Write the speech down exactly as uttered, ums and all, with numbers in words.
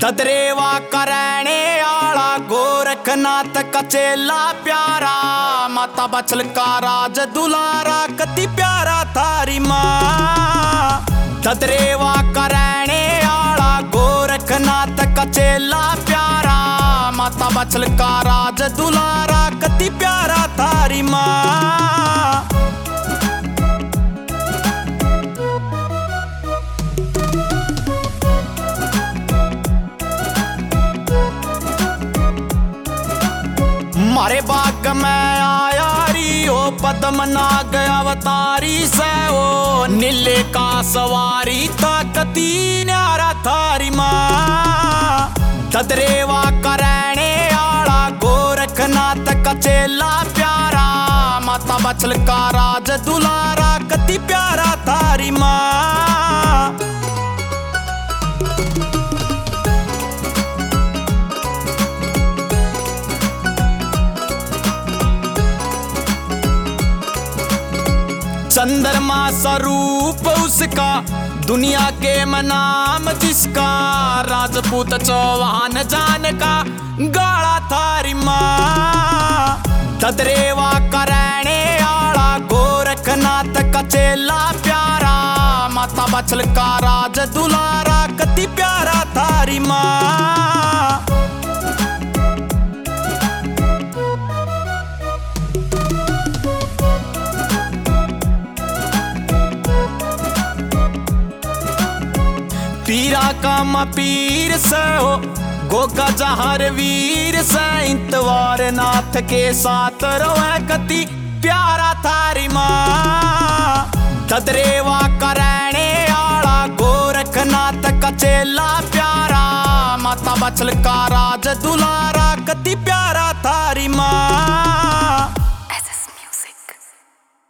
ददरेवा करने आला गोरखनाथ का चेला प्यारा, माता बचल का राज दुलारा कति प्यारा थारी माँ। ददरेवा करने आला गोरखनाथ का चेला प्यारा, माता बचल का राज दुलारा कति प्यारा थारी माँ। मारे बाग में आया री हो पद्म नाग अवतारी से ओ, नीले का सवारी ताकती न्यारा थारी माँ। ददरेवा करने आला गोरखनाथ का चेला प्यारा, माता बचल का राज दुलारा कति प्यारा थारी माँ। चंद्रमा स्वरूप उसका दुनिया के मनाम जिसका, राजपूत चौहान जान का गाड़ा थारी माँ। ददरेवा करने आला गोरखनाथ का चेला प्यारा, माता बचल का राज दुलारा कति प्यारा थारी माँ। पीरा का पीर से हो गोगा जहर वीर से, इंतवार नाथ के साथ रोए कति प्यारा थारी माँ। ददरेवा करने आला गोरखनाथ का चेला प्यारा, माता बचल का राज दुलारा कति प्यारा